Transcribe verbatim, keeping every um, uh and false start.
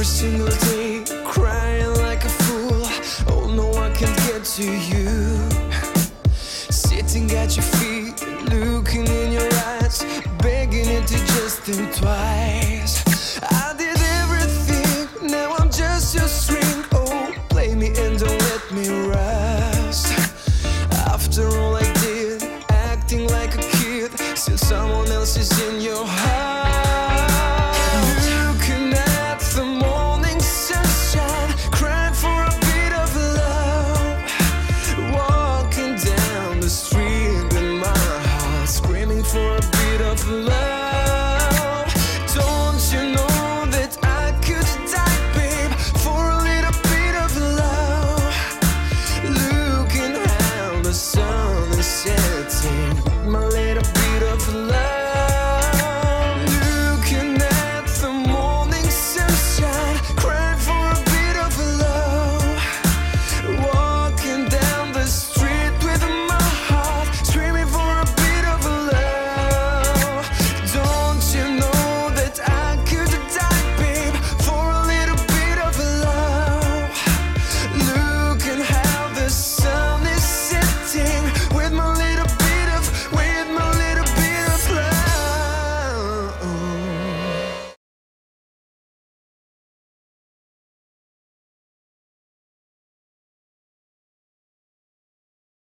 every single day, crying like a fool. Oh no, I can't get to you. Sitting at your feet, looking in your eyes, begging you to just think twice. I did everything, now I'm just your string. Oh, play me and don't let me rest. After all I did, acting like a kid, still someone else is in your heart.